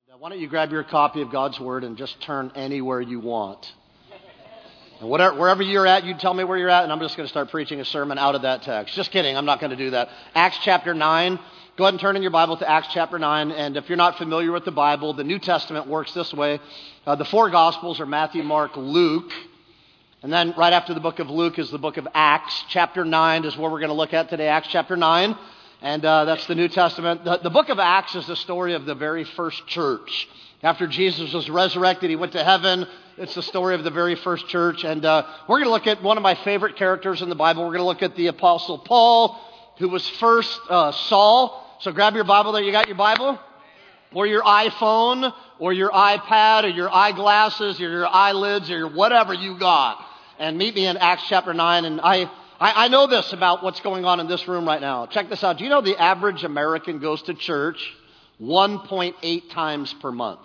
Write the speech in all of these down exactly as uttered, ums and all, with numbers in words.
Why don't you grab your copy of God's Word and just turn anywhere you want. And whatever, wherever you're at, you tell me where you're at, and I'm just going to start preaching a sermon out of that text. Just kidding, I'm not going to do that. Acts chapter nine. Go ahead and turn in your Bible to Acts chapter nine. And if you're not familiar with the Bible, the New Testament works this way. Uh, the four Gospels are Matthew, Mark, Luke. And then right after the book of Luke is the book of Acts. Chapter nine is where we're going to look at today, Acts chapter nine. And uh, that's the New Testament. The, the book of Acts is the story of the very first church. After Jesus was resurrected, he went to heaven. It's the story of the very first church. And uh, we're going to look at one of my favorite characters in the Bible. We're going to look at the Apostle Paul, who was first uh, Saul. So grab your Bible there. You got your Bible? Or your iPhone, or your iPad, or your eyeglasses, or your eyelids, or your whatever you got. And meet me in Acts chapter nine. And I... I know this about what's going on in this room right now. Check this out. Do you know the average American goes to church one point eight times per month?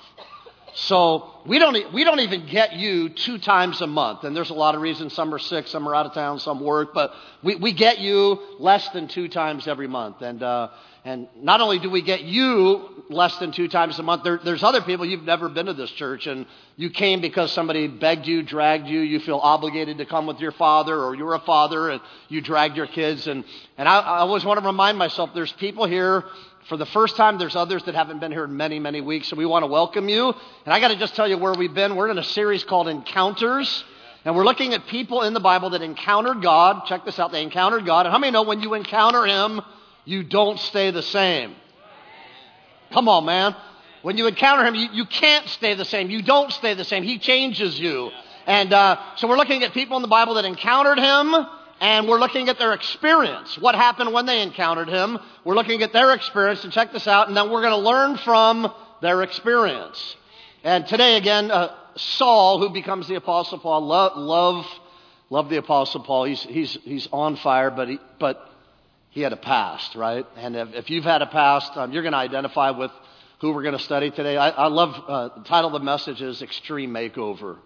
So we don't we don't even get you two times a month. And there's a lot of reasons. Some are sick, some are out of town, some work. But we, we get you less than two times every month. And uh, and not only do we get you less than two times a month, there, there's other people, you've never been to this church. And you came because somebody begged you, dragged you. You feel obligated to come with your father, or you're a father and you dragged your kids. And, and I, I always want to remind myself, there's people here for the first time. There's others that haven't been here in many, many weeks. So we want to welcome you. And I got to just tell you where we've been. We're in a series called Encounters. And we're looking at people in the Bible that encountered God. Check this out. They encountered God. And how many know when you encounter Him, you don't stay the same? Come on, man. When you encounter Him, you, you can't stay the same. You don't stay the same. He changes you. And uh, so we're looking at people in the Bible that encountered Him, and we're looking at their experience. What happened when they encountered Him? We're looking at their experience, and check this out, and then we're going to learn from their experience. And today, again, uh, Saul, who becomes the Apostle Paul, love, love, love the Apostle Paul. He's he's he's on fire, but he but he had a past, right? And if, if you've had a past, um, you're going to identify with who we're going to study today. I, I love uh, the title of the message is Extreme Makeover.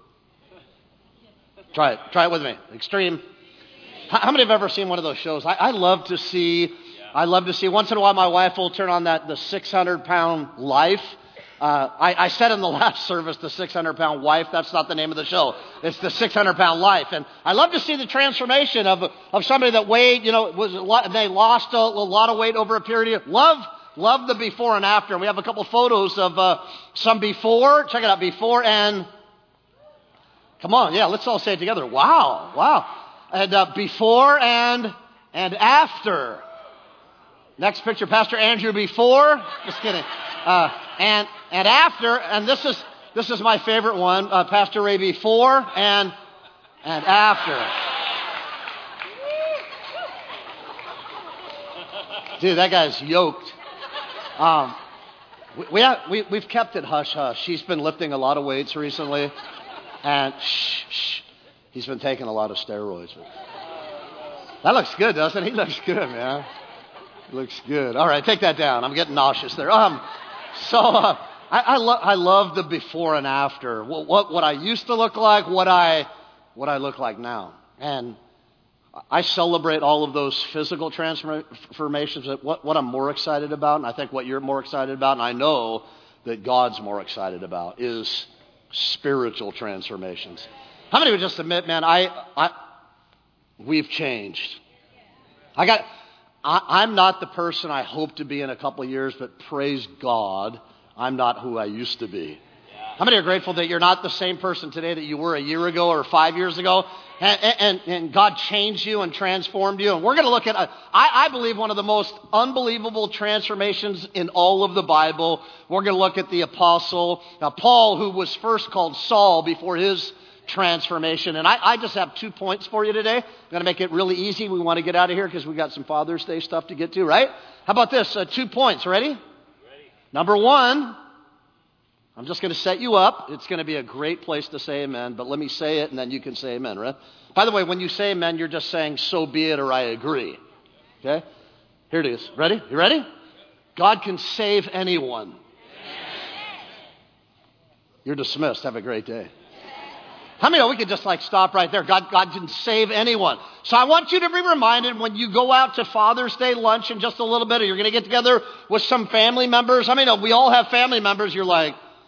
Try it. Try it with me. Extreme. How, how many have ever seen one of those shows? I, I love to see. I love to see. Once in a while, my wife will turn on that the six hundred pound Life. Uh, I, I said in the last service, the six hundred pound wife. That's not the name of the show. It's the six hundred pound life. And I love to see the transformation of of somebody that weighed, you know, was a lot, they lost a, a lot of weight over a period of love. Love the before and after. We have a couple photos of uh, some before. Check it out, before and come on, yeah, let's all say it together. Wow, wow, and uh, before and and after. Next picture, Pastor Andrew before. Just kidding. Uh, and and after, and this is this is my favorite one, uh, Pastor Ray before and and after. Dude, that guy's yoked. Um, we, we have, we we've kept it hush hush. He's been lifting a lot of weights recently, and shh, shh, he's been taking a lot of steroids. That looks good, doesn't it? He looks good, man. Looks good. All right, take that down. I'm getting nauseous there. Um, so uh, I I, lo- I love the before and after. What, what what I used to look like, what I what I look like now, and I celebrate all of those physical transformations. What what I'm more excited about, and I think what you're more excited about, and I know that God's more excited about, is spiritual transformations. How many would just admit, man, I I we've changed. I got. I, I'm not the person I hope to be in a couple of years, but praise God, I'm not who I used to be. Yeah. How many are grateful that you're not the same person today that you were a year ago or five years ago? And, and, and God changed you and transformed you. And we're going to look at, a, I, I believe, one of the most unbelievable transformations in all of the Bible. We're going to look at the Apostle uh, Paul, who was first called Saul before his transformation. And I, I just have two points for you today. I'm going to make it really easy. We want to get out of here because we got some Father's Day stuff to get to, right? How about this? Uh, two points. Ready? Ready. Number one, I'm just going to set you up. It's going to be a great place to say amen, but let me say it and then you can say amen, right? By the way, when you say amen, you're just saying so be it or I agree. Okay? Here it is. Ready? You ready? God can save anyone. You're dismissed. Have a great day. How many know we could just like stop right there? God, God can save anyone. So I want you to be reminded when you go out to Father's Day lunch in just a little bit, or you're going to get together with some family members. How many know we all have family members? You're like,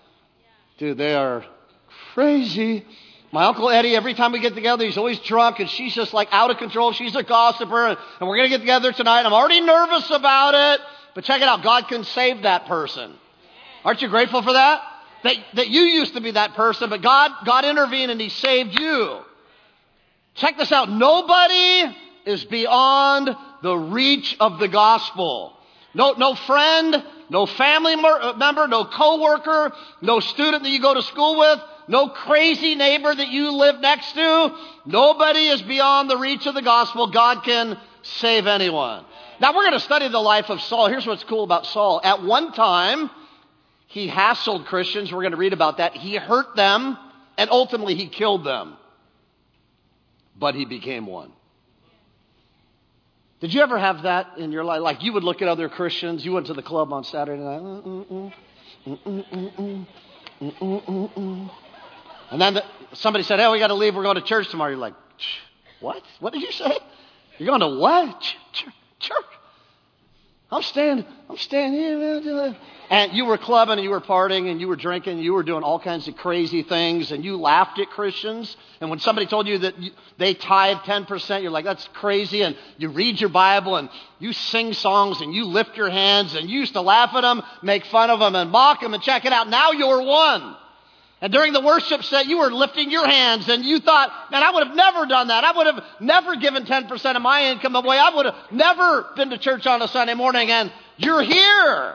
Dude, they are crazy. My Uncle Eddie, every time we get together, he's always drunk, and she's just like out of control. She's a gossiper, and, and we're going to get together tonight. I'm already nervous about it. But check it out. God can save that person. Aren't you grateful for that? That, that you used to be that person, but God, God intervened and He saved you. Check this out. Nobody is beyond the reach of the gospel. No, no friend, no family member, no coworker, no student that you go to school with, no crazy neighbor that you live next to. Nobody is beyond the reach of the gospel. God can save anyone. Now we're going to study the life of Saul. Here's what's cool about Saul. At one time, he hassled Christians. We're going to read about that. He hurt them, and ultimately he killed them. But he became one. Did you ever have that in your life? Like you would look at other Christians. You went to the club on Saturday night. Mm-mm-mm, mm-mm-mm, mm-mm-mm. And then the, somebody said, hey, we got to leave. We're going to church tomorrow. You're like, what? What did you say? You're going to what? Church. Church. I'm staying, I'm staying here. And you were clubbing and you were partying and you were drinking. And you were doing all kinds of crazy things. And you laughed at Christians. And when somebody told you that you, they tithe ten percent, you're like, that's crazy. And you read your Bible and you sing songs and you lift your hands. And you used to laugh at them, make fun of them, and mock them. And check it out. Now you're one. And during the worship set, you were lifting your hands and you thought, man, I would have never done that. I would have never given ten percent of my income away. I would have never been to church on a Sunday morning, and you're here.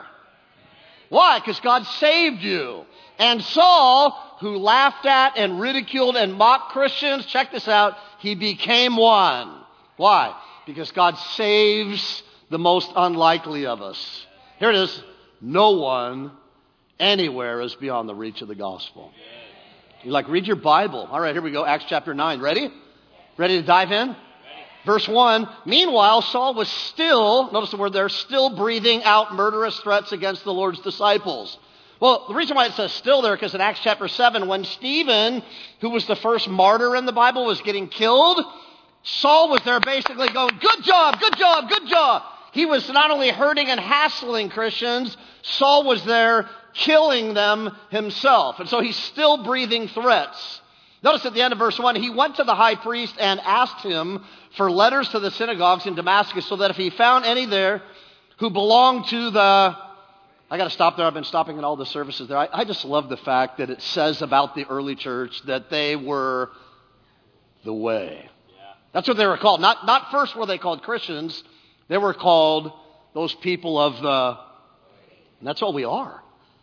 Why? Because God saved you. And Saul, who laughed at and ridiculed and mocked Christians, check this out, he became one. Why? Because God saves the most unlikely of us. Here it is. No one anywhere is beyond the reach of the gospel. You like, read your Bible. All right, here we go. Acts chapter nine. Ready? Ready to dive in? Verse one. Meanwhile, Saul was still, notice the word there, still breathing out murderous threats against the Lord's disciples. Well, the reason why it says still there, because in Acts chapter seven, when Stephen, who was the first martyr in the Bible, was getting killed, Saul was there basically going, good job, good job, good job. He was not only hurting and hassling Christians, Saul was there killing them himself. And so he's still breathing threats. Notice at the end of verse one, he went to the high priest and asked him for letters to the synagogues in Damascus so that if he found any there who belonged to the... I got to stop there. I've been stopping in all the services there. I, I just love the fact that it says about the early church that they were the way. Yeah. That's what they were called. Not, not first were they called Christians. They were called those people of the... And that's what we are.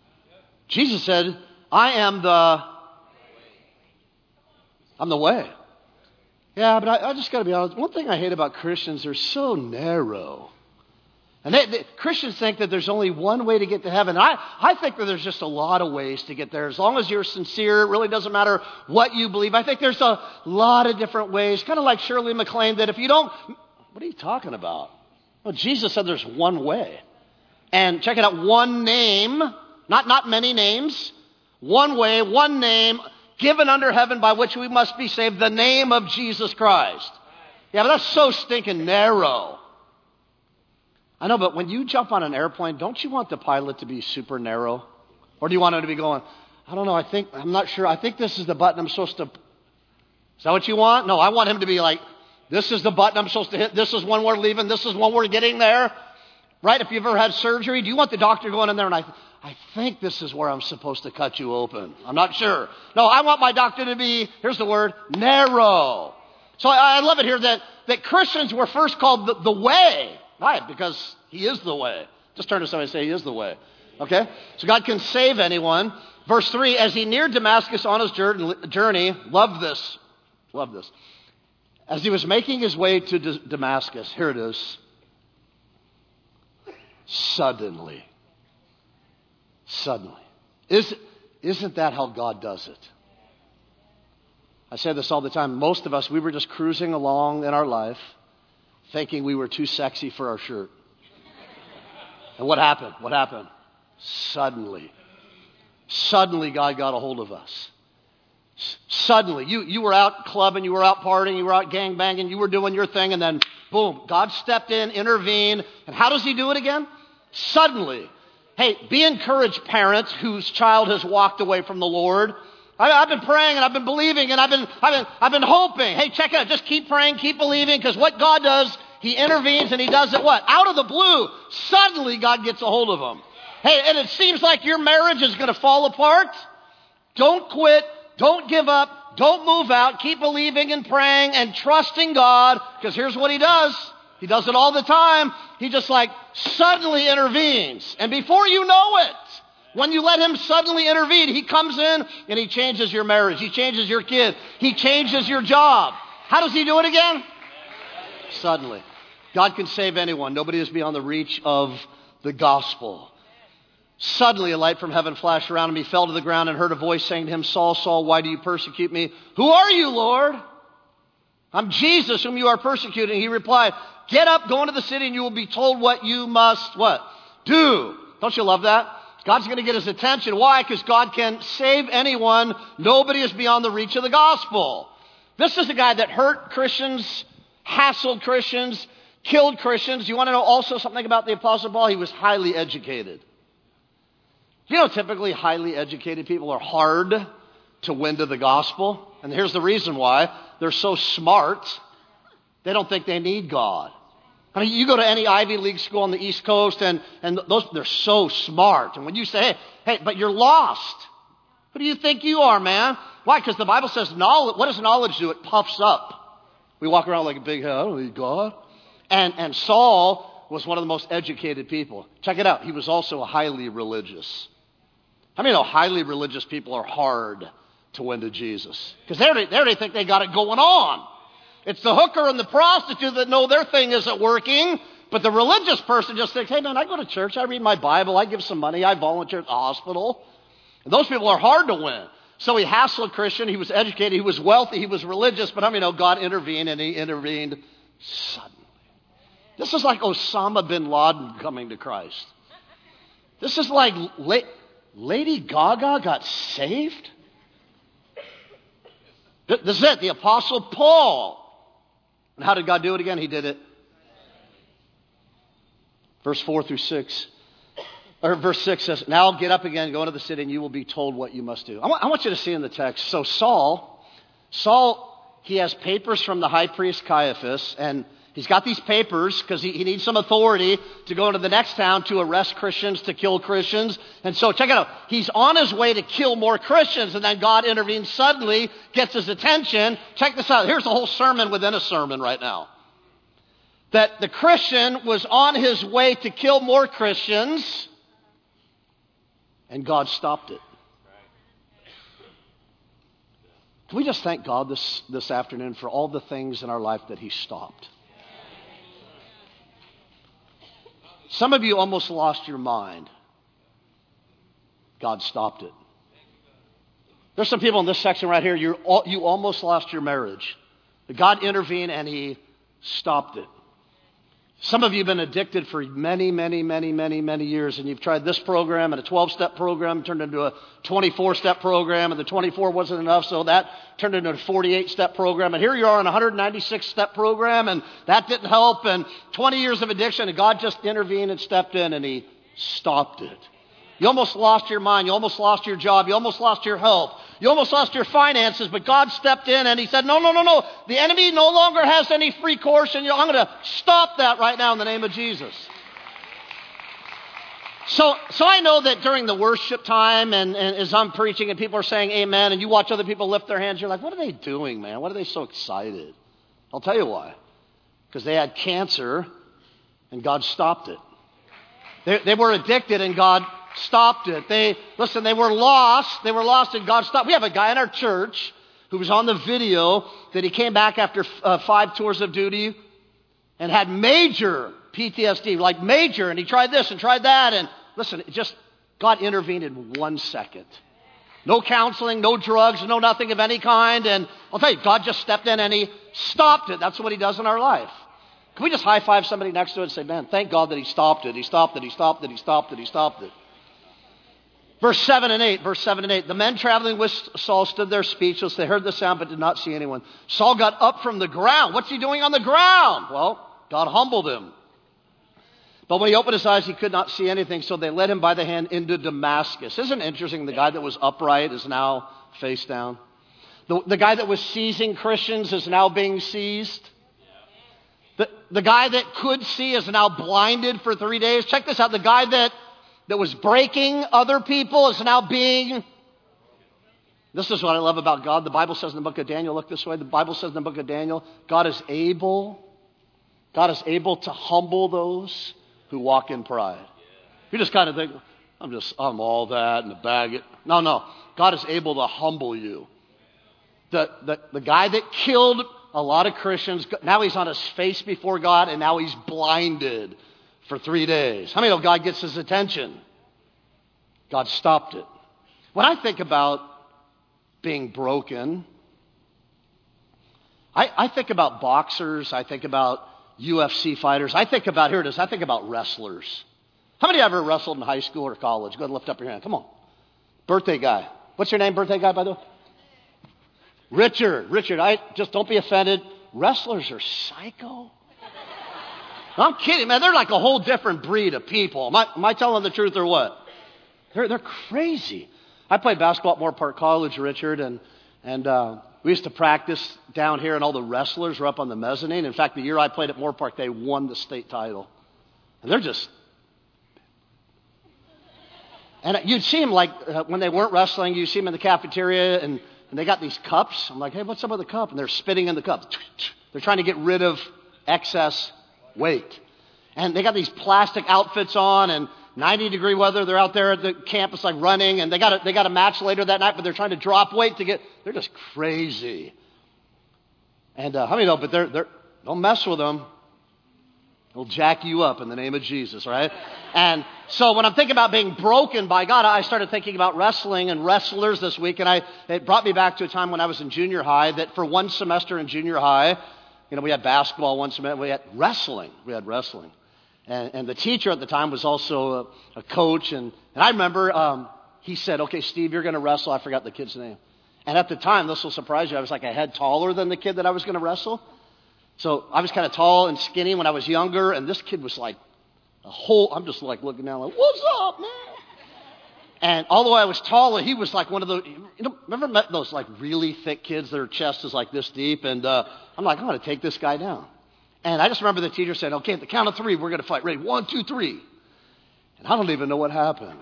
Jesus said, I am the, I'm the way. Yeah, but I, I just got to be honest. One thing I hate about Christians, they're so narrow. And they, they, Christians think that there's only one way to get to heaven. I, I think that there's just a lot of ways to get there. As long as you're sincere, it really doesn't matter what you believe. I think there's a lot of different ways. Kind of like Shirley MacLaine, that if you don't, what are you talking about? Well, Jesus said there's one way. And check it out, one name. Not, not many names. One way, one name, given under heaven by which we must be saved, the name of Jesus Christ. Yeah, but that's so stinking narrow. I know, but when you jump on an airplane, don't you want the pilot to be super narrow? Or do you want him to be going, I don't know, I think, I'm not sure, I think this is the button I'm supposed to... Is that what you want? No, I want him to be like, this is the button I'm supposed to hit, this is when we're leaving, this is when we're getting there. Right? If you've ever had surgery, do you want the doctor going in there and I... I think this is where I'm supposed to cut you open. I'm not sure. No, I want my doctor to be, here's the word, narrow. So I, I love it here that, that Christians were first called the, the way. Why? Because He is the way. Just turn to somebody and say, He is the way. Okay? So God can save anyone. Verse three, as he neared Damascus on his journey, love this, love this. As he was making his way to D- Damascus, here it is. Suddenly. Suddenly. Is, isn't that how God does it? I say this all the time. Most of us, we were just cruising along in our life thinking we were too sexy for our shirt. And what happened? What happened? Suddenly. Suddenly God got a hold of us. Suddenly. You, you were out clubbing, you were out partying, you were out gangbanging, you were doing your thing, and then boom, God stepped in, intervened. And how does He do it again? Suddenly. hey, be encouraged, parents whose child has walked away from the Lord. I, I've been praying and I've been believing and I've been, I've been, I've been hoping. Hey, check it out. Just keep praying, keep believing, because what God does, He intervenes and He does it what? Out of the blue. Suddenly God gets a hold of them. Hey, and it seems like your marriage is going to fall apart. Don't quit. Don't give up. Don't move out. Keep believing and praying and trusting God, because here's what He does. He does it all the time. He just like suddenly intervenes. And before you know it, when you let Him suddenly intervene, He comes in and He changes your marriage. He changes your kid. He changes your job. How does He do it again? Suddenly. God can save anyone. Nobody is beyond the reach of the gospel. Suddenly a light from heaven flashed around him. He fell to the ground and heard a voice saying to him, Saul, Saul, why do you persecute me? Who are you, Lord? I'm Jesus, whom you are persecuting. He replied, get up, go into the city, and you will be told what you must, what? Do. Don't you love that? God's going to get his attention. Why? Because God can save anyone. Nobody is beyond the reach of the gospel. This is a guy that hurt Christians, hassled Christians, killed Christians. You want to know also something about the Apostle Paul? He was highly educated. You know, typically highly educated people are hard to win to the gospel. And here's the reason why. They're so smart, they don't think they need God. I mean, you go to any Ivy League school on the East Coast, and, and those they're so smart. And when you say, hey, hey, but you're lost. Who do you think you are, man? Why? Because the Bible says knowledge. What does knowledge do? It puffs up. We walk around like a big head. I don't need God. And, and Saul was one of the most educated people. Check it out. He was also highly religious. How many know highly religious people are hard to win to Jesus? Because they already, they already think they got it going on. It's the hooker and the prostitute that know their thing isn't working. But the religious person just thinks, hey, man, I go to church. I read my Bible. I give some money. I volunteer at the hospital. And those people are hard to win. So he hassled Christian. He was educated. He was wealthy. He was religious. But how many know God intervened, and He intervened suddenly. This is like Osama bin Laden coming to Christ. This is like La- Lady Gaga got saved. This is it, the Apostle Paul. And how did God do it again? He did it. Verse four through six. Or verse six says, now get up again, go into the city, and you will be told what you must do. I want, I want you to see in the text. So Saul, Saul, he has papers from the high priest Caiaphas, and he's got these papers because he, he needs some authority to go into the next town to arrest Christians, to kill Christians. And so check it out. He's on his way to kill more Christians, and then God intervenes suddenly, gets his attention. Check this out. Here's a whole sermon within a sermon right now. That the Christian was on his way to kill more Christians, and God stopped it. Can we just thank God this, this afternoon for all the things in our life that He stopped? Some of you almost lost your mind. God stopped it. There's some people in this section right here, you're, you almost lost your marriage. But God intervened and He stopped it. Some of you have been addicted for many, many, many, many, many years, and you've tried this program and a twelve-step program turned into a twenty-four-step program, and the twenty-four wasn't enough, so that turned into a forty-eight-step program. And here you are on a one hundred ninety-six-step program, and that didn't help, and twenty years of addiction, and God just intervened and stepped in, and He stopped it. You almost lost your mind. You almost lost your job. You almost lost your health. You almost lost your finances, but God stepped in and He said, no, no, no, no. The enemy no longer has any free course, and I'm going to stop that right now in the name of Jesus. So, so I know that during the worship time and, and as I'm preaching and people are saying amen, and you watch other people lift their hands, you're like, what are they doing, man? Why are they so excited? I'll tell you why. Because they had cancer and God stopped it. They, they were addicted and God stopped it. They, listen, they were lost. They were lost and God stopped. We have a guy in our church who was on the video that he came back after uh, five tours of duty and had major P T S D, like major, and he tried this and tried that, and listen, it just, God intervened in one second. No counseling, no drugs, no nothing of any kind, and I'll tell you, God just stepped in and He stopped it. That's what He does in our life. Can we just high five somebody next to it and say, man, thank God that He stopped it, He stopped it, He stopped it, He stopped it, He stopped it. Verse seven and eight, verse seven and eight. The men traveling with Saul stood there speechless. They heard the sound but did not see anyone. Saul got up from the ground. What's he doing on the ground? Well, God humbled him. But when he opened his eyes, he could not see anything, so they led him by the hand into Damascus. Isn't it interesting? The guy that was upright is now face down. The, the guy that was seizing Christians is now being seized. The, the guy that could see is now blinded for three days. Check this out. The guy that, that was breaking other people is now being... This is what I love about God. The Bible says in the book of Daniel, look this way. The Bible says in the book of Daniel, God is able, God is able to humble those who walk in pride. You just kind of think, I'm just, I'm all that and the bag it. No, no. God is able to humble you. The, the, the guy that killed a lot of Christians, now he's on his face before God and now he's blinded for three days. How many know God gets his attention? God stopped it. When I think about being broken, I, I think about boxers, I think about U F C fighters, I think about, here it is, I think about wrestlers. How many ever wrestled in high school or college? Go ahead and lift up your hand. Come on. Birthday guy. What's your name, birthday guy, by the way? Richard. Richard, I just don't be offended. Wrestlers are psycho. I'm kidding, man. They're like a whole different breed of people. Am I, am I telling the truth or what? They're, they're crazy. I played basketball at Moore Park College, Richard, and, and uh, we used to practice down here, and all the wrestlers were up on the mezzanine. In fact, the year I played at Moore Park, they won the state title. And they're just... And you'd see them like, uh, when they weren't wrestling, you see them in the cafeteria, and, and they got these cups. I'm like, hey, what's up with the cup? And they're spitting in the cup. They're trying to get rid of excess weight. And they got these plastic outfits on, and ninety degree weather, they're out there at the campus like running, and they got a, they got a match later that night, but they're trying to drop weight to get, they're just crazy. And uh, how many know, but they're, they're, don't mess with them. They'll jack you up in the name of Jesus, right? And so when I'm thinking about being broken by God, I started thinking about wrestling and wrestlers this week, and I, it brought me back to a time when I was in junior high, that for one semester in junior high, you know, we had basketball one semester, we had wrestling, we had wrestling. And, and the teacher at the time was also a, a coach. And, and I remember um, he said, okay, Steve, you're going to wrestle. I forgot the kid's name. And at the time, this will surprise you, I was like a head taller than the kid that I was going to wrestle. So I was kind of tall and skinny when I was younger. And this kid was like a whole, I'm just like looking down like, what's up, man? And although I was taller, he was like one of those, you know, remember met those like really thick kids, their chest is like this deep. And uh, I'm like, I'm going to take this guy down. And I just remember the teacher said, okay, at the count of three, we're going to fight. Ready? One, two, three. And I don't even know what happened.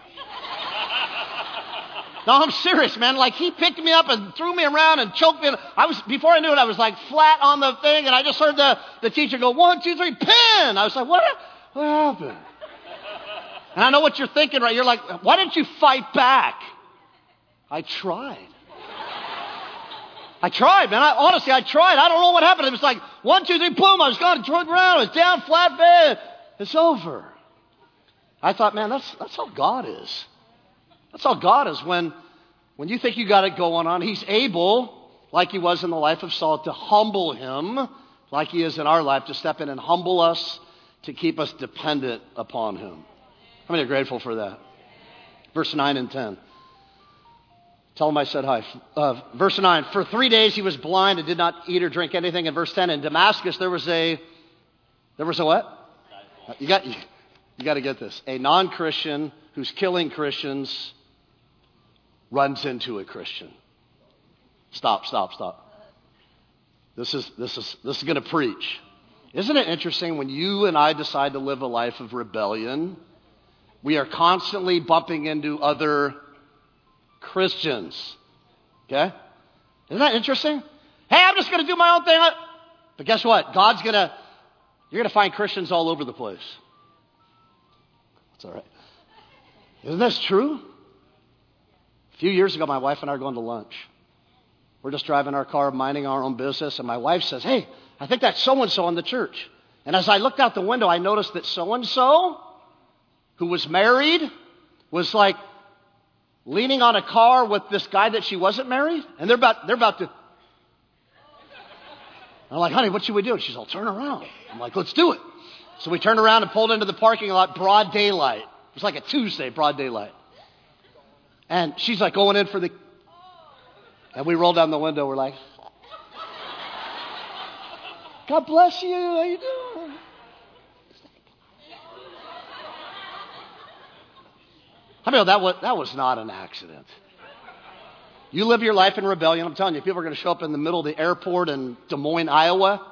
No, I'm serious, man. Like, he picked me up and threw me around and choked me. I was, before I knew it, I was like flat on the thing. And I just heard the, the teacher go, one, two, three, pin. I was like, what, what happened? And I know what you're thinking, right? You're like, why didn't you fight back? I tried. I tried, man. I, honestly, I tried. I don't know what happened. It was like one, two, three, boom. I was gone, turned around. I was down, flat bed. It's over. I thought, man, that's that's how God is. That's how God is. When when you think you got it going on, He's able, like He was in the life of Saul, to humble him, like He is in our life, to step in and humble us, to keep us dependent upon Him. How many are grateful for that? Verse nine and ten. Tell him I said hi. Uh, verse nine, for three days he was blind and did not eat or drink anything. In verse ten, in Damascus there was a, there was a what? You got, you, you got to get this. A non-Christian who's killing Christians runs into a Christian. Stop, stop, stop. This is, this is, this is going to preach. Isn't it interesting when you and I decide to live a life of rebellion, we are constantly bumping into other Christians. Okay? Isn't that interesting? Hey, I'm just going to do my own thing. But guess what? God's going to, you're going to find Christians all over the place. That's all right. Isn't this true? A few years ago, my wife and I are going to lunch. We're just driving our car, minding our own business, and my wife says, hey, I think that's so-and-so in the church. And as I looked out the window, I noticed that so-and-so, who was married, was like leaning on a car with this guy that she wasn't married, and they're about they're about to. I'm like, honey, what should we do? And she's all, turn around. I'm like, let's do it. So we turned around and pulled into the parking lot, broad daylight. It was like a Tuesday, broad daylight. And she's like going in for the, and we roll down the window. We're like, God bless you. How you doing? How many know that was, that was not an accident? You live your life in rebellion. I'm telling you, people are going to show up in the middle of the airport in Des Moines, Iowa.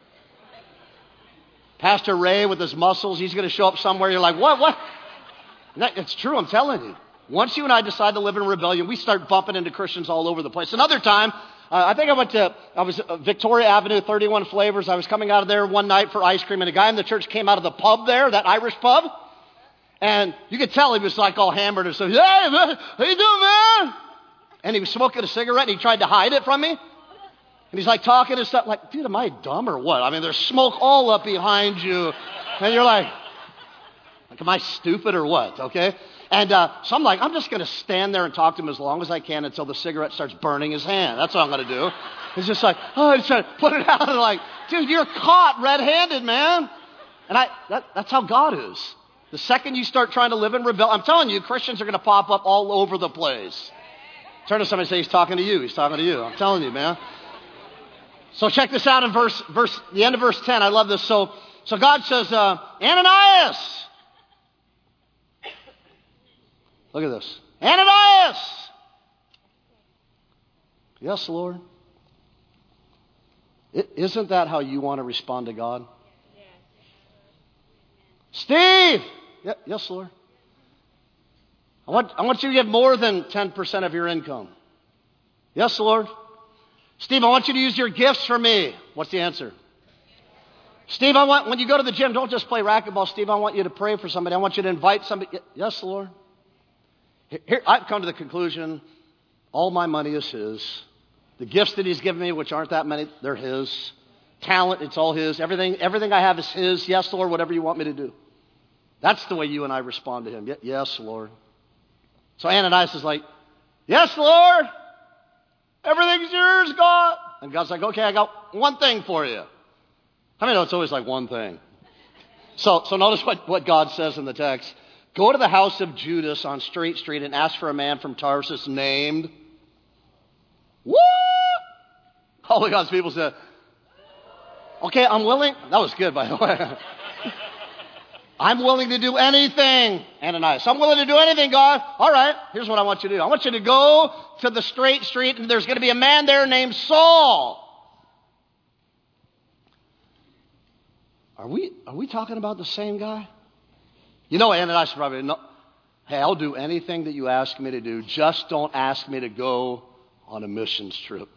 Pastor Ray with his muscles, he's going to show up somewhere. You're like, what, what? That, it's true, I'm telling you. Once you and I decide to live in rebellion, we start bumping into Christians all over the place. Another time, uh, I think I went to, I was uh, Victoria Avenue, thirty-one Flavors. I was coming out of there one night for ice cream, and a guy in the church came out of the pub there, that Irish pub. And you could tell he was like all hammered and so, hey, man, how you doing, man? And he was smoking a cigarette, and he tried to hide it from me. And he's like talking and stuff, like, dude, am I dumb or what? I mean, there's smoke all up behind you. And you're like, like, am I stupid or what? Okay? And uh, so I'm like, I'm just going to stand there and talk to him as long as I can until the cigarette starts burning his hand. That's what I'm going to do. He's just like, oh, he's trying to put it out. And like, dude, you're caught red-handed, man. And I that, that's how God is. The second you start trying to live in rebellion, I'm telling you, Christians are going to pop up all over the place. Turn to somebody and say, he's talking to you. He's talking to you. I'm telling you, man. So check this out in verse, verse, the end of verse ten. I love this. So, so God says, uh, Ananias. Look at this. Ananias. Yes, Lord. It, isn't that how you want to respond to God? Steve. Yeah, yes, Lord. I want, I want you to give more than ten percent of your income. Yes, Lord. Steve, I want you to use your gifts for me. What's the answer? Steve, I want, when you go to the gym, don't just play racquetball. Steve, I want you to pray for somebody. I want you to invite somebody. Yes, Lord. Here, I've come to the conclusion, all my money is His. The gifts that He's given me, which aren't that many, they're His. Talent, it's all His. Everything, everything I have is His. Yes, Lord, whatever you want me to do. That's the way you and I respond to Him. Yes, Lord. So Ananias is like, yes, Lord. Everything's yours, God. And God's like, okay, I got one thing for you. How many know it's always like one thing? So, so notice what, what God says in the text. Go to the house of Judas on Straight Street and ask for a man from Tarsus named... What? All of God's people said, okay, I'm willing. That was good, by the way. I'm willing to do anything, Ananias. I'm willing to do anything, God. All right, here's what I want you to do. I want you to go to the Straight Street, and there's going to be a man there named Saul. Are we are we talking about the same guy? You know, Ananias probably, no, hey, I'll do anything that you ask me to do. Just don't ask me to go on a missions trip.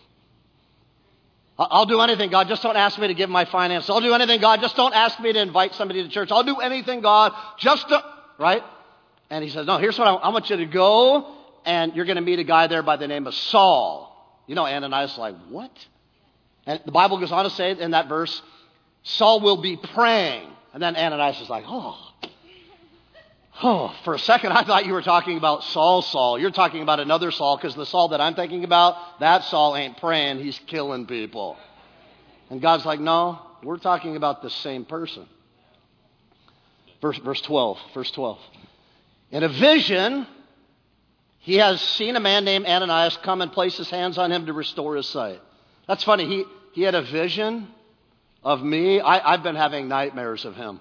I'll do anything, God. Just don't ask me to give my finances. I'll do anything, God. Just don't ask me to invite somebody to church. I'll do anything, God. Just to, right? And he says, no, here's what I, I want you to go, and you're going to meet a guy there by the name of Saul. You know, Ananias is like, what? And the Bible goes on to say in that verse, Saul will be praying. And then Ananias is like, oh. Oh, for a second, I thought you were talking about Saul, Saul. You're talking about another Saul, because the Saul that I'm thinking about, that Saul ain't praying. He's killing people. And God's like, no, we're talking about the same person. Verse, verse twelve, verse twelve. In a vision, he has seen a man named Ananias come and place his hands on him to restore his sight. That's funny. He, he had a vision of me. I, I've been having nightmares of him.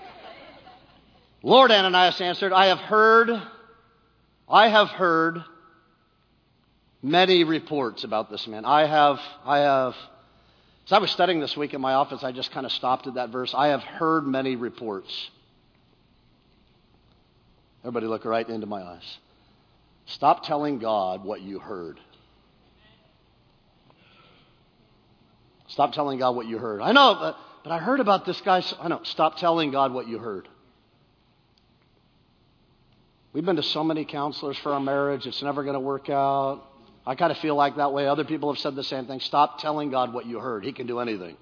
Lord, Ananias answered, I have heard, I have heard many reports about this man. I have, I have, as I was studying this week in my office, I just kind of stopped at that verse. I have heard many reports. Everybody look right into my eyes. Stop telling God what you heard. Stop telling God what you heard. I know, but, but I heard about this guy. I know. Stop telling God what you heard. We've been to so many counselors for our marriage. It's never going to work out. I kind of feel like that way. Other people have said the same thing. Stop telling God what you heard. He can do anything.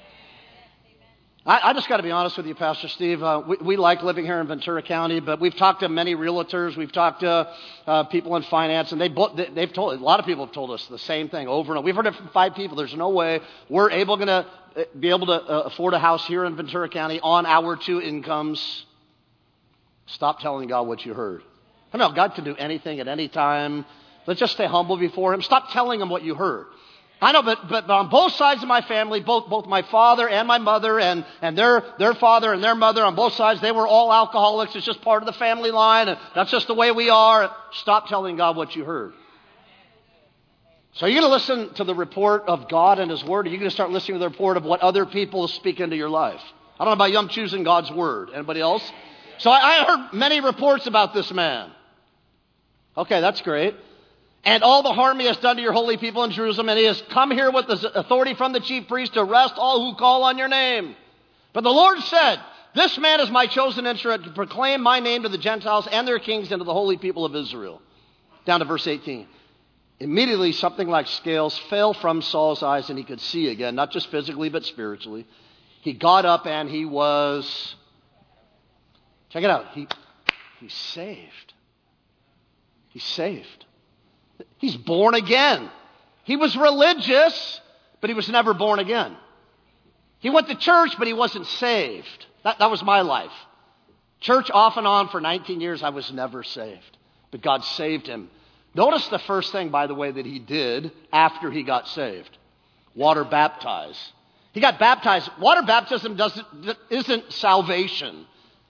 I, I just got to be honest with you, Pastor Steve. Uh, we, we like living here in Ventura County, but we've talked to many realtors. We've talked to uh, people in finance, and they, they've told, a lot of people have told us the same thing over and over. We've heard it from five people. There's no way we're able to be able to uh, afford a house here in Ventura County on our two incomes. Stop telling God what you heard. I know God can do anything at any time. Let's just stay humble before Him. Stop telling Him what you heard. I know, but, but, but on both sides of my family, both, both my father and my mother and, and their, their father and their mother on both sides, they were all alcoholics. It's just part of the family line, and that's just the way we are. Stop telling God what you heard. So you're going to listen to the report of God and His Word, or you're going to start listening to the report of what other people speak into your life. I don't know about you, I'm choosing God's Word. Anybody else? So I, I heard many reports about this man. Okay, that's great. And all the harm he has done to your holy people in Jerusalem, and he has come here with the authority from the chief priest to arrest all who call on your name. But the Lord said, this man is my chosen instrument to proclaim my name to the Gentiles and their kings and to the holy people of Israel. Down to verse eighteen. Immediately something like scales fell from Saul's eyes and he could see again, not just physically but spiritually. He got up and he was, check it out, he, he's saved. He's saved. He's born again. He was religious, but he was never born again. He went to church, but he wasn't saved. That, that was my life. Church off and on for nineteen years, I was never saved. But God saved him. Notice the first thing, by the way, that he did after he got saved. Water baptize. He got baptized. Water baptism doesn't, isn't salvation.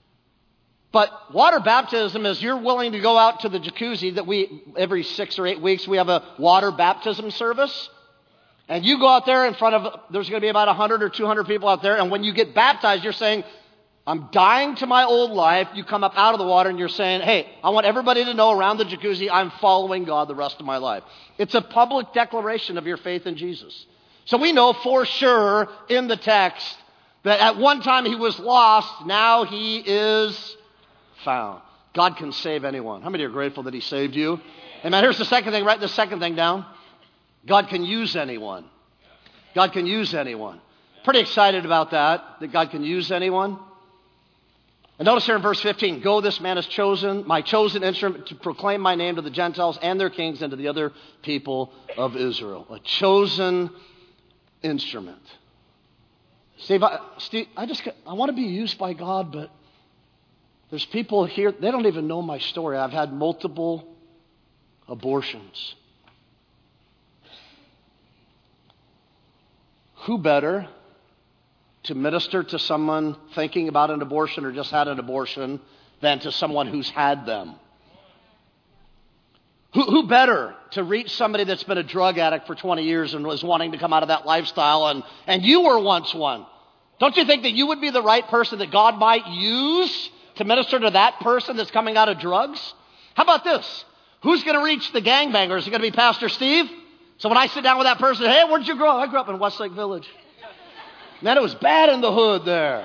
But water baptism is you're willing to go out to the jacuzzi that we, every six or eight weeks, we have a water baptism service. And you go out there in front of, there's going to be about one hundred or two hundred people out there. And when you get baptized, you're saying, I'm dying to my old life. You come up out of the water and you're saying, hey, I want everybody to know around the jacuzzi, I'm following God the rest of my life. It's a public declaration of your faith in Jesus. So we know for sure in the text that at one time he was lost, now he is found. God can save anyone. How many are grateful that He saved you? Amen. Here's the second thing. Write the second thing down. God can use anyone. God can use anyone. Pretty excited about that, that God can use anyone. And notice here in verse fifteen, go, this man is chosen, my chosen instrument to proclaim my name to the Gentiles and their kings and to the other people of Israel. A chosen instrument. Steve, I, Steve, I just, I want to be used by God, but there's people here, they don't even know my story. I've had multiple abortions. Who better to minister to someone thinking about an abortion or just had an abortion than to someone who's had them? Who, who better to reach somebody that's been a drug addict for twenty years and was wanting to come out of that lifestyle, and, and you were once one? Don't you think that you would be the right person that God might use to minister to that person that's coming out of drugs? How about this? Who's going to reach the gangbangers? Is it going to be Pastor Steve? So when I sit down with that person, hey, where'd you grow up? I grew up in Westlake Village. Man, it was bad in the hood there.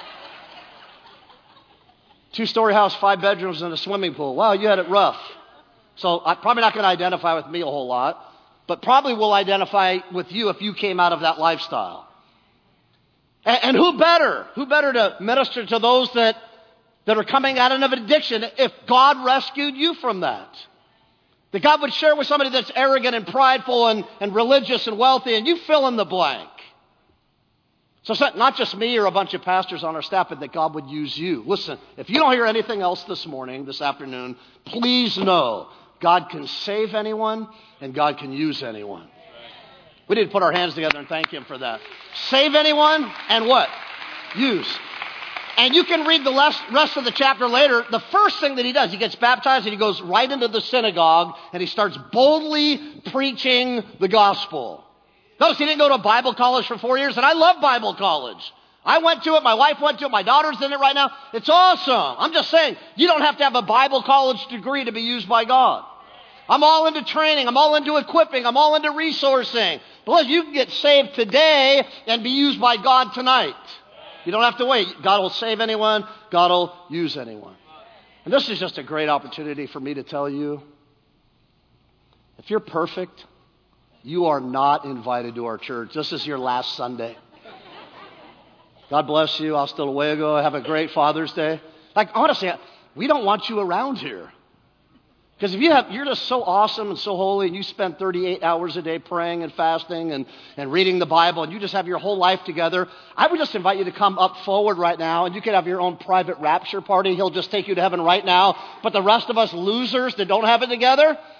Two-story house, five bedrooms, and a swimming pool. Wow, you had it rough. So I'm probably not going to identify with me a whole lot, but probably will identify with you if you came out of that lifestyle. And, and who better? Who better to minister to those that that are coming out of an addiction if God rescued you from that? That God would share with somebody that's arrogant and prideful and, and religious and wealthy, and you fill in the blank. So it's not just me or a bunch of pastors on our staff, but that God would use you. Listen, if you don't hear anything else this morning, this afternoon, please know God can save anyone and God can use anyone. We need to put our hands together and thank Him for that. Save anyone and what? Use. And you can read the rest of the chapter later. The first thing that he does, he gets baptized and he goes right into the synagogue and he starts boldly preaching the gospel. Notice he didn't go to Bible college for four years, and I love Bible college. I went to it, my wife went to it, my daughter's in it right now. It's awesome. I'm just saying, you don't have to have a Bible college degree to be used by God. I'm all into training, I'm all into equipping, I'm all into resourcing. But listen, you can get saved today and be used by God tonight. You don't have to wait. God will save anyone. God will use anyone. And this is just a great opportunity for me to tell you, if you're perfect, you are not invited to our church. This is your last Sunday. God bless you. Hasta luego. Have a great Father's Day. Like, honestly, we don't want you around here. Because if you have, you're just so awesome and so holy, and you spend thirty-eight hours a day praying and fasting and, and reading the Bible, and you just have your whole life together, I would just invite you to come up forward right now, and you could have your own private rapture party. He'll just take you to heaven right now. But the rest of us losers that don't have it together,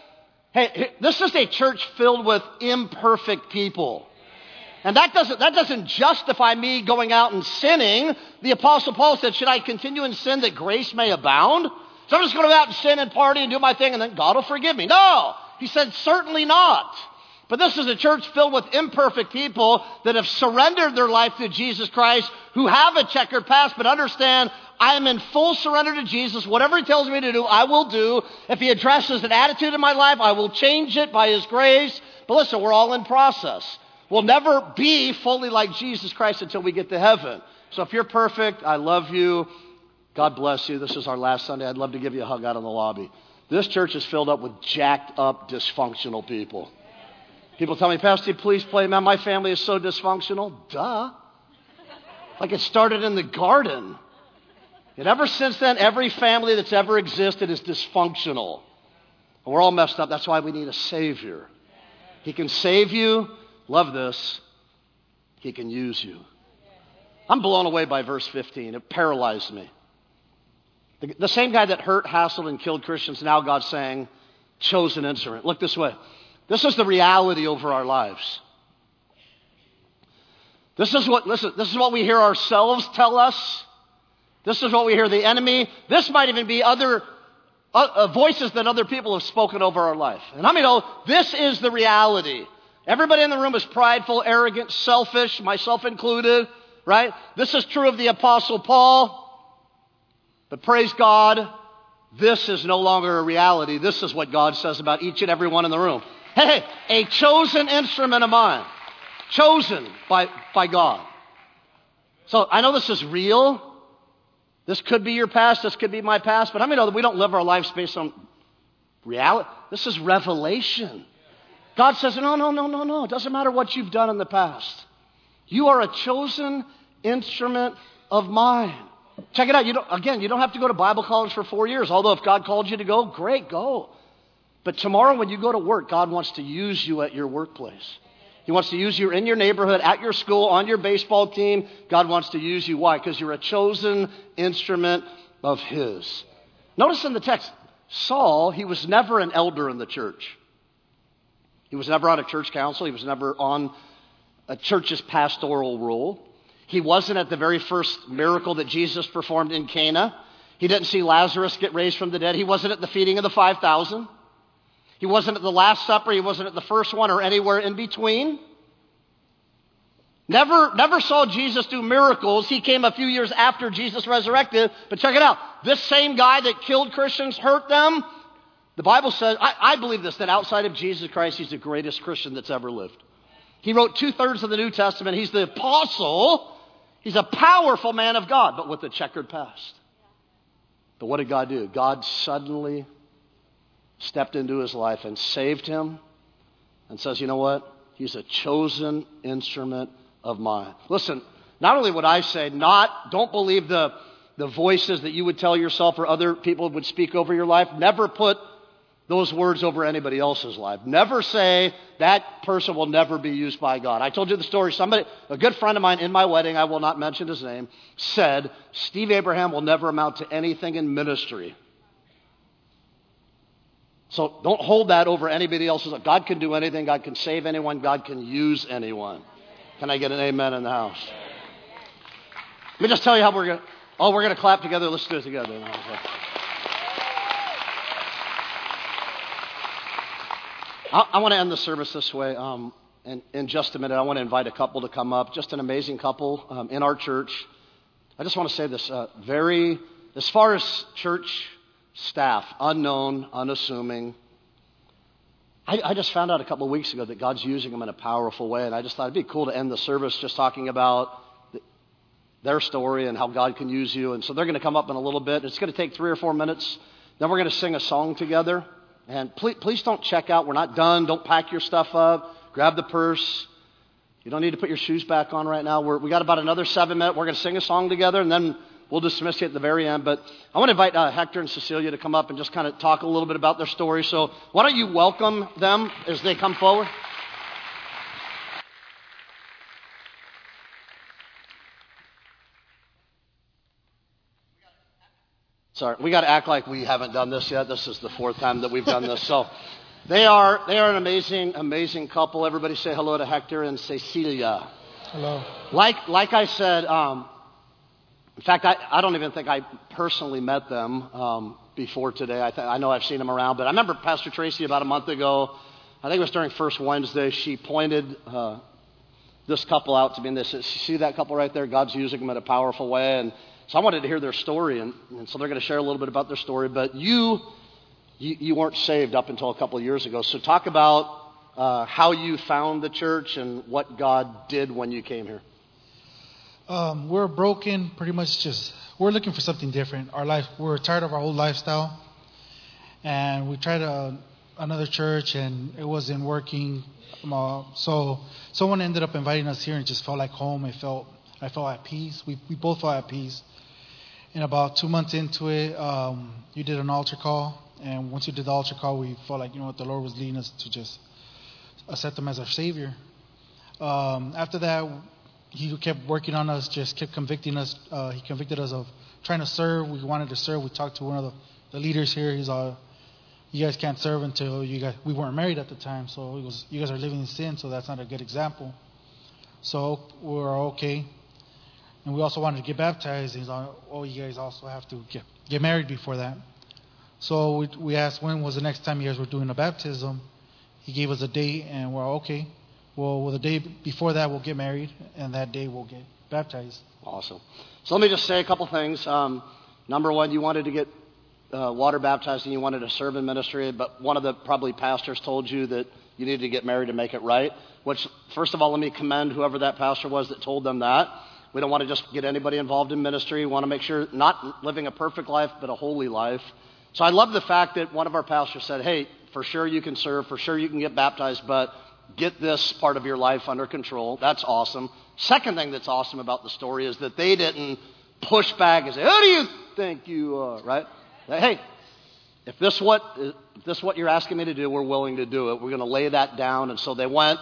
Hey, this is a church filled with imperfect people. And that doesn't, that doesn't justify me going out and sinning. The Apostle Paul said, should I continue in sin that grace may abound? So I'm just going to go out and sin and party and do my thing and then God will forgive me. No! He said, certainly not. But this is a church filled with imperfect people that have surrendered their life to Jesus Christ, who have a checkered past, but understand, I am in full surrender to Jesus. Whatever he tells me to do, I will do. If he addresses an attitude in my life, I will change it by his grace. But listen, we're all in process. We'll never be fully like Jesus Christ until we get to heaven. So if you're perfect, I love you. God bless you. This is our last Sunday. I'd love to give you a hug out in the lobby. This church is filled up with jacked up, dysfunctional people. People tell me, Pastor, please play, man, my family is so dysfunctional. Duh. Like it started in the garden. And ever since then, every family that's ever existed is dysfunctional. And we're all messed up. That's why we need a Savior. He can save you. Love this. He can use you. I'm blown away by verse fifteen. It paralyzed me. The, the same guy that hurt, hassled, and killed Christians, now God's saying, chosen instrument. Look this way. This is the reality over our lives. This is what, listen, this is what we hear ourselves tell us. This is what we hear the enemy. This might even be other uh, uh, voices that other people have spoken over our life. And how many know this is the reality? Everybody in the room is prideful, arrogant, selfish, myself included, right? This is true of the Apostle Paul. But praise God, this is no longer a reality. This is what God says about each and every one in the room. Hey, a chosen instrument of mine. Chosen by, by God. So I know this is real. This could be your past. This could be my past. But how many know that we don't live our lives based on reality? This is revelation. God says, no, no, no, no, no. It doesn't matter what you've done in the past. You are a chosen instrument of mine. Check it out. You don't, again, you don't have to go to Bible college for four years. Although if God called you to go, great, go. But tomorrow when you go to work, God wants to use you at your workplace. He wants to use you in your neighborhood, at your school, on your baseball team. God wants to use you. Why? Because you're a chosen instrument of His. Notice in the text, Saul, he was never an elder in the church. He was never on a church council. He was never on a church's pastoral role. He wasn't at the very first miracle that Jesus performed in Cana. He didn't see Lazarus get raised from the dead. He wasn't at the feeding of the five thousand. He wasn't at the Last Supper. He wasn't at the first one or anywhere in between. Never, never saw Jesus do miracles. He came a few years after Jesus resurrected. But check it out. This same guy that killed Christians, hurt them, the Bible says, I, I believe this, that outside of Jesus Christ, he's the greatest Christian that's ever lived. He wrote two-thirds of the New Testament. He's the apostle. He's a powerful man of God, but with a checkered past. But what did God do? God suddenly stepped into his life and saved him and says, you know what? He's a chosen instrument of mine. Listen, not only would I say, not, don't believe the, the voices that you would tell yourself or other people would speak over your life. Never put those words over anybody else's life. Never say that person will never be used by God. I told you the story. Somebody, a good friend of mine in my wedding, I will not mention his name, said, Steve Abraham will never amount to anything in ministry. So don't hold that over anybody else's life. God can do anything. God can save anyone. God can use anyone. Can I get an amen in the house? Let me just tell you how we're going to, oh, we're going to clap together. Let's do it together. I, I want to end the service this way. Um, and in just a minute, I want to invite a couple to come up. Just an amazing couple um, in our church. I just want to say this. Uh, very, as far as church staff, unknown, unassuming. I, I just found out a couple of weeks ago that God's using them in a powerful way, and I just thought it'd be cool to end the service just talking about the, their story and how God can use you. And so they're going to come up in a little bit. It's going to take three or four minutes. Then we're going to sing a song together. And please, please don't check out. We're not done. Don't pack your stuff up. Grab the purse. You don't need to put your shoes back on right now. We're, we got about another seven minutes. We're going to sing a song together, and then we'll dismiss you at the very end. But I want to invite uh, Hector and Cecilia to come up and just kind of talk a little bit about their story. So why don't you welcome them as they come forward? Sorry, we got to act like we haven't done this yet. This is the fourth time that we've done this. So They are they are an amazing, amazing couple. Everybody say hello to Hector and Cecilia. Hello. Like like I said, um, in fact, I, I don't even think I personally met them um, before today. I, th- I know I've seen them around, but I remember Pastor Tracy about a month ago, I think it was during First Wednesday, she pointed uh, this couple out to me, and they said, see that couple right there? God's using them in a powerful way. And so I wanted to hear their story, and, and so they're going to share a little bit about their story. But you, you, you weren't saved up until a couple of years ago. So talk about uh, how you found the church and what God did when you came here. Um, we're broken, pretty much just, we're looking for something different. Our life, we're tired of our old lifestyle, and we tried a, another church, and it wasn't working. Uh, so someone ended up inviting us here, and it just felt like home. It felt, I felt at peace. We we both felt at peace. And about two months into it, um, you did an altar call, and once you did the altar call, we felt like, you know what, the Lord was leading us to just accept Him as our Savior. Um, after that, He kept working on us, just kept convicting us. Uh, he convicted us of trying to serve. We wanted to serve. We talked to one of the, the leaders here. He's all, you guys can't serve until you guys, we weren't married at the time. So it was, you guys are living in sin, so that's not a good example. So we were okay. And we also wanted to get baptized. He's like, oh, you guys also have to get, get married before that. So we, we asked when was the next time you guys were doing a baptism. He gave us a date, and we're okay. Well, well, the day before that, we'll get married, and that day we'll get baptized. Awesome. So let me just say a couple things. Um, number one, you wanted to get uh, water baptized, and you wanted to serve in ministry, but one of the probably pastors told you that you needed to get married to make it right, which, first of all, let me commend whoever that pastor was that told them that. We don't want to just get anybody involved in ministry. We want to make sure not living a perfect life, but a holy life. So I love the fact that one of our pastors said, hey, for sure you can serve, for sure you can get baptized, but get this part of your life under control. That's awesome. Second thing that's awesome about the story is that they didn't push back and say, who do you think you are, right? Hey, if this what if this what you're asking me to do, we're willing to do it. We're going to lay that down. And so they went,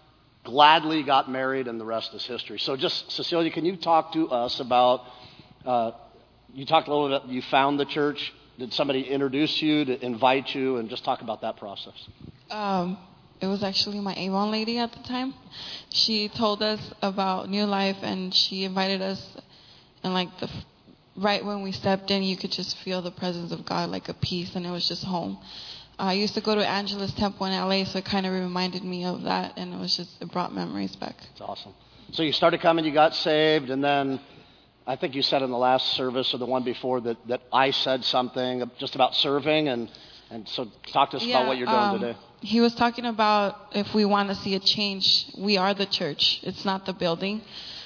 gladly got married, and the rest is history. So just, Cecilia, can you talk to us about, uh, you talked a little bit, you found the church. Did somebody introduce you, to invite you, and just talk about that process? Um. It was actually my Avon lady at the time. She told us about New Life, and she invited us. And like the right when we stepped in, you could just feel the presence of God, like a peace, and it was just home. I used to go to Angela's Temple in L A, so it kind of reminded me of that, and it was just it brought memories back. That's awesome. So you started coming, you got saved, and then I think you said in the last service or the one before that, that I said something just about serving, and and so talk to us yeah, about what you're doing um, today. He was talking about if we want to see a change, we are the church. It's not the building.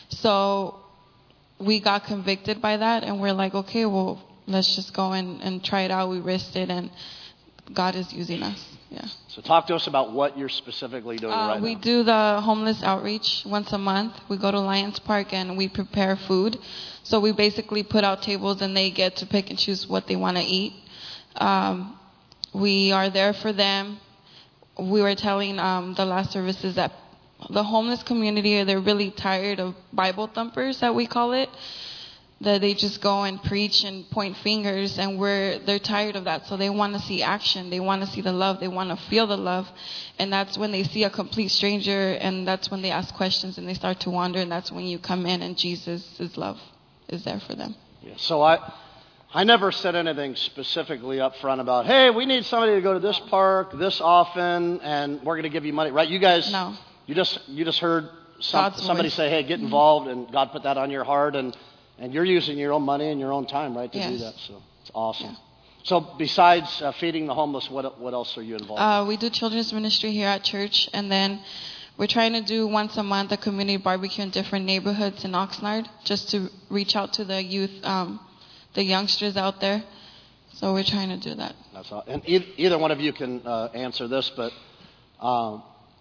So we got convicted by that, and we're like, okay, well, let's just go and, and try it out. We risked it, and God is using us. Yeah. So talk to us about what you're specifically doing uh, right we now. We do the homeless outreach once a month. We go to Lions Park, and we prepare food. So we basically put out tables, and they get to pick and choose what they want to eat. Um, we are there for them. We were telling um, the last services that the homeless community, they're really tired of Bible thumpers, that we call it, that they just go and preach and point fingers, and we're they're tired of that. So they want to see action. They want to see the love. They want to feel the love. And that's when they see a complete stranger, and that's when they ask questions and they start to wander, and that's when you come in and Jesus' love is there for them. Yeah, so I... I never said anything specifically up front about, hey, we need somebody to go to this park this often, and we're going to give you money, right? You guys, no. you just you just heard some, somebody say, hey, get involved, and God put that on your heart, and, and you're using your own money and your own time, right, to yes. do that. So it's awesome. Yeah. So besides uh, feeding the homeless, what what else are you involved uh, in? We do children's ministry here at church, and then we're trying to do once a month a community barbecue in different neighborhoods in Oxnard, just to reach out to the youth, um, the youngsters out there. So we're trying to do that. That's all. And either, either one of you can uh, answer this, but um,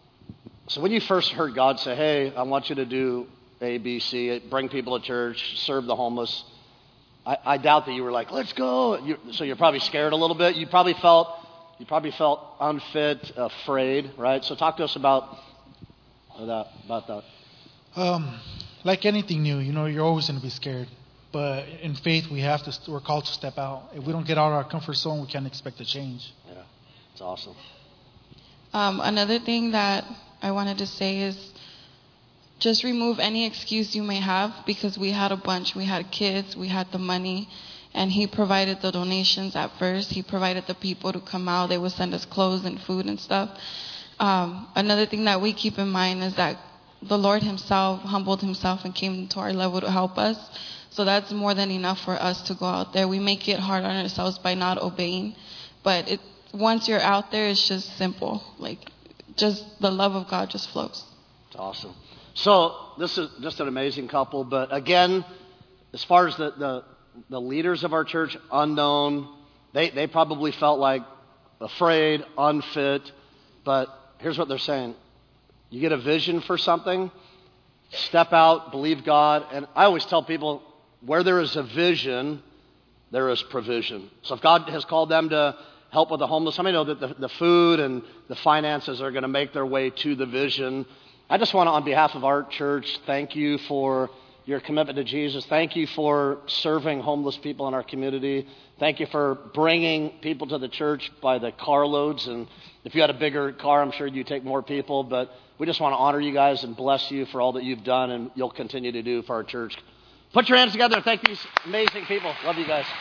so when you first heard God say, hey, I want you to do A, B, C, bring people to church, serve the homeless, I, I doubt that you were like, let's go. You, so you're probably scared a little bit. You probably felt you probably felt unfit, afraid, right? So talk to us about that. About that. Um, like anything new, you know, you're always going to be scared. But in faith, we have to. We're called to step out. If we don't get out of our comfort zone, we can't expect a change. Yeah, it's awesome. Um, another thing that I wanted to say is just remove any excuse you may have, because we had a bunch. We had kids, we had the money, and he provided the donations at first. He provided the people to come out. They would send us clothes and food and stuff. Um, another thing that we keep in mind is that the Lord himself humbled himself and came to our level to help us. So that's more than enough for us to go out there. We make it hard on ourselves by not obeying, but it, once you're out there, it's just simple. Like, just the love of God just flows. It's awesome. So this is just an amazing couple. But again, as far as the, the, the leaders of our church, unknown, they, they probably felt like afraid, unfit. But here's what they're saying. You get a vision for something, step out, believe God. And I always tell people, where there is a vision, there is provision. So if God has called them to help with the homeless, how many know that the, the food and the finances are going to make their way to the vision? I just want to, on behalf of our church, thank you for your commitment to Jesus. Thank you for serving homeless people in our community. Thank you for bringing people to the church by the carloads. And if you had a bigger car, I'm sure you'd take more people. But we just want to honor you guys and bless you for all that you've done and you'll continue to do for our church. Put your hands together and thank these amazing people. Love you guys.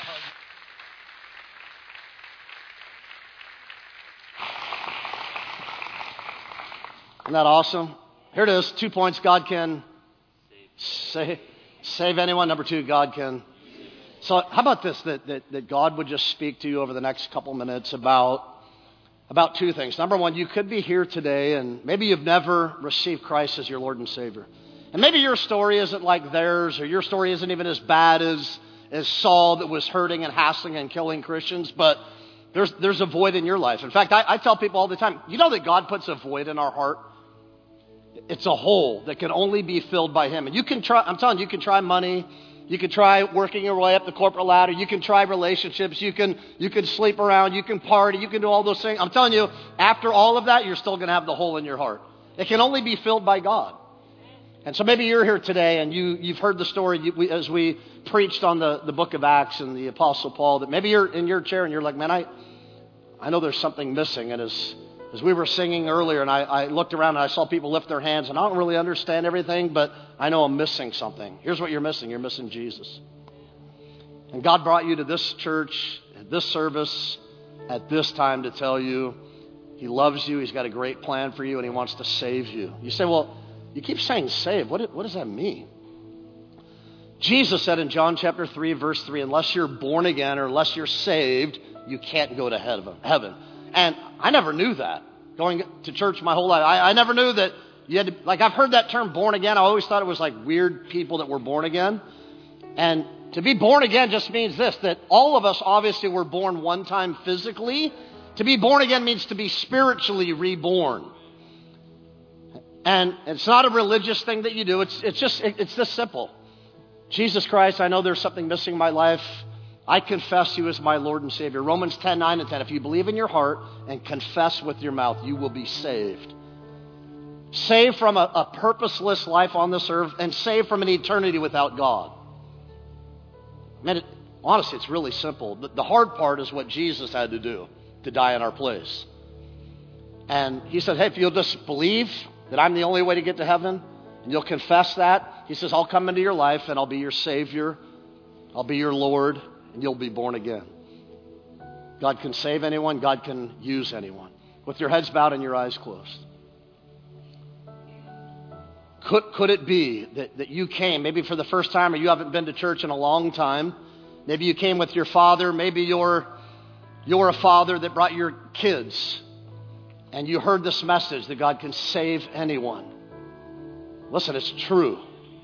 Isn't that awesome? Here it is. Two points. God can save, save anyone. Number two, God can. So how about this, that, that, that God would just speak to you over the next couple minutes about, about two things. Number one, you could be here today and maybe you've never received Christ as your Lord and Savior. And maybe your story isn't like theirs, or your story isn't even as bad as, as Saul that was hurting and hassling and killing Christians, but there's, there's a void in your life. In fact, I, I tell people all the time, you know that God puts a void in our heart? It's a hole that can only be filled by Him. And you can try, I'm telling you, you can try money. You can try working your way up the corporate ladder. You can try relationships. You can, you can sleep around. You can party. You can do all those things. I'm telling you, after all of that, you're still going to have the hole in your heart. It can only be filled by God. And so maybe you're here today and you, you've heard the story you, we, as we preached on the, the book of Acts and the Apostle Paul, that maybe you're in your chair and you're like, man, I, I know there's something missing. And as As we were singing earlier, and I, I looked around and I saw people lift their hands, and I don't really understand everything, but I know I'm missing something. Here's what you're missing. You're missing Jesus. And God brought you to this church, at this service, at this time to tell you He loves you, He's got a great plan for you, and He wants to save you. You say, well, you keep saying save. What, what does that mean? Jesus said in John chapter three, verse three, unless you're born again or unless you're saved, you can't go to heaven. And I never knew that. Going to church my whole life, I, I never knew that you had to, like, I've heard that term born again. I always thought it was like weird people that were born again. And to be born again just means this, that all of us obviously were born one time physically. To be born again means to be spiritually reborn. And it's not a religious thing that you do. It's, it's just, it, it's this simple. Jesus Christ, I know there's something missing in my life. I confess you as my Lord and Savior. Romans ten, nine and ten. If you believe in your heart and confess with your mouth, you will be saved. Saved from a, a purposeless life on this earth and saved from an eternity without God. Man, it, honestly, it's really simple. The, the hard part is what Jesus had to do to die in our place. And He said, hey, if you'll just believe that I'm the only way to get to heaven, and you'll confess that, He says, I'll come into your life and I'll be your Savior. I'll be your Lord. And you'll be born again. God can save anyone. God can use anyone. With your heads bowed and your eyes closed. Could, could it be that, that you came, maybe for the first time, or you haven't been to church in a long time. Maybe you came with your father. Maybe you're, you're a father that brought your kids. And you heard this message that God can save anyone. Listen, it's true.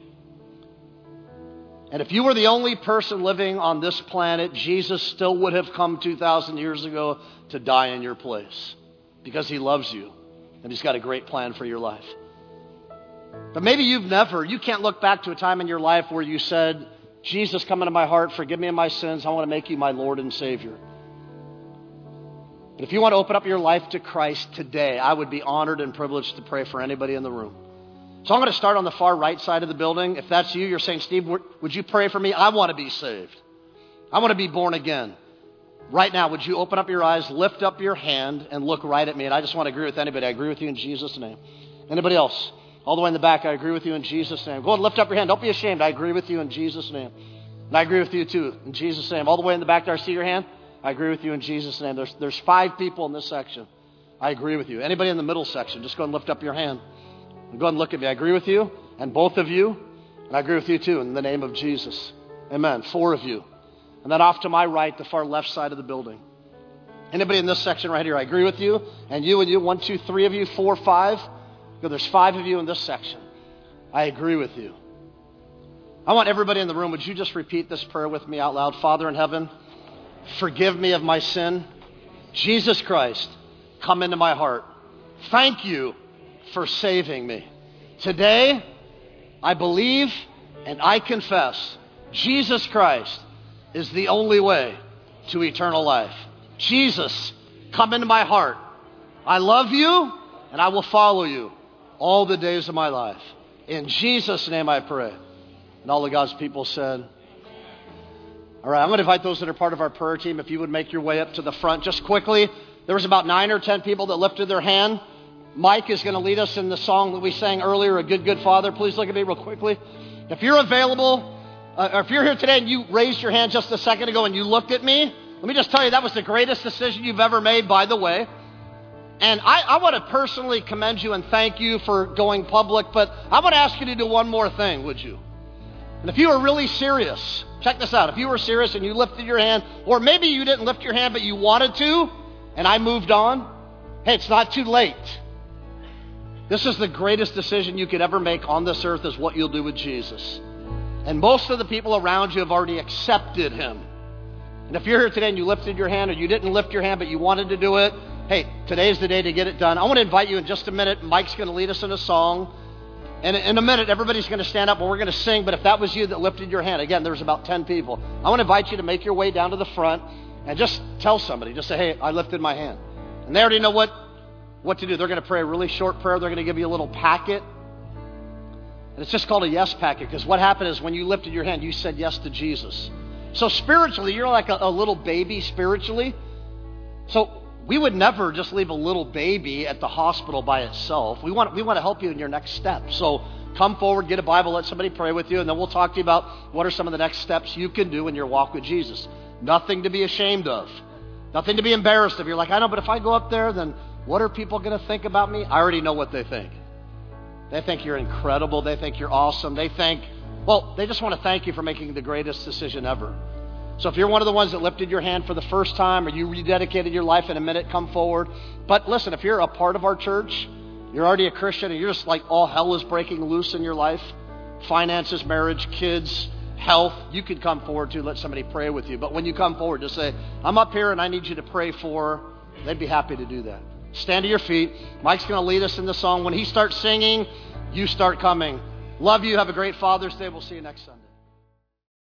And if you were the only person living on this planet, Jesus still would have come two thousand years ago to die in your place. Because He loves you. And He's got a great plan for your life. But maybe you've never, you can't look back to a time in your life where you said, Jesus, come into my heart, forgive me of my sins. I want to make you my Lord and Savior. But if you want to open up your life to Christ today, I would be honored and privileged to pray for anybody in the room. So I'm going to start on the far right side of the building. If that's you, you're saying, Steve, would you pray for me? I want to be saved. I want to be born again. Right now, would you open up your eyes, lift up your hand, and look right at me? And I just want to agree with anybody. I agree with you in Jesus' name. Anybody else? All the way in the back, I agree with you in Jesus' name. Go ahead and lift up your hand. Don't be ashamed. I agree with you in Jesus' name. And I agree with you too in Jesus' name. All the way in the back there, I see your hand. I agree with you in Jesus' name. There's, there's five people in this section. I agree with you. Anybody in the middle section, just go and lift up your hand. And go ahead and look at me. I agree with you, and both of you. And I agree with you too in the name of Jesus. Amen. Four of you. And then off to my right, the far left side of the building. Anybody in this section right here, I agree with you. And you and you, one, two, three of you, four, five. Go, there's five of you in this section. I agree with you. I want everybody in the room, would you just repeat this prayer with me out loud? Father in heaven, forgive me of my sin. Jesus Christ, come into my heart. Thank you for saving me. Today, I believe and I confess Jesus Christ is the only way to eternal life. Jesus, come into my heart. I love you and I will follow you all the days of my life. In Jesus' name I pray. And all of God's people said, all right, I'm going to invite those that are part of our prayer team, if you would make your way up to the front just quickly. There was about nine or ten people that lifted their hand. Mike is going to lead us in the song that we sang earlier, A Good, Good Father. Please look at me real quickly. If you're available, uh, or if you're here today and you raised your hand just a second ago and you looked at me, let me just tell you that was the greatest decision you've ever made, by the way. And I, I want to personally commend you and thank you for going public, but I want to ask you to do one more thing, would you? And if you were really serious, check this out. If you were serious and you lifted your hand, or maybe you didn't lift your hand but you wanted to, and I moved on, hey, it's not too late. This is the greatest decision you could ever make on this earth, is what you'll do with Jesus. And most of the people around you have already accepted him. And if you're here today and you lifted your hand, or you didn't lift your hand but you wanted to do it, hey, today's the day to get it done. I want to invite you in just a minute. Mike's going to lead us in a song. And in a minute, everybody's going to stand up and we're going to sing. But if that was you that lifted your hand, again, there's about ten people. I want to invite you to make your way down to the front and just tell somebody. Just say, hey, I lifted my hand. And they already know what, what to do. They're going to pray a really short prayer. They're going to give you a little packet. And it's just called a yes packet, because what happened is when you lifted your hand, you said yes to Jesus. So spiritually, you're like a, a little baby spiritually. So we would never just leave a little baby at the hospital by itself. We want, we want to help you in your next step. So come forward, get a Bible, let somebody pray with you, and then we'll talk to you about what are some of the next steps you can do in your walk with Jesus. Nothing to be ashamed of. Nothing to be embarrassed of. You're like, I know, but if I go up there, then what are people going to think about me? I already know what they think. They think you're incredible. They think you're awesome. They think, well, they just want to thank you for making the greatest decision ever. So if you're one of the ones that lifted your hand for the first time, or you rededicated your life in a minute, come forward. But listen, if you're a part of our church, you're already a Christian, and you're just like all hell is breaking loose in your life, finances, marriage, kids, health, you could come forward too, let somebody pray with you. But when you come forward, just say, I'm up here and I need you to pray for, they'd be happy to do that. Stand to your feet. Mike's going to lead us in the song. When he starts singing, you start coming. Love you. Have a great Father's Day. We'll see you next Sunday.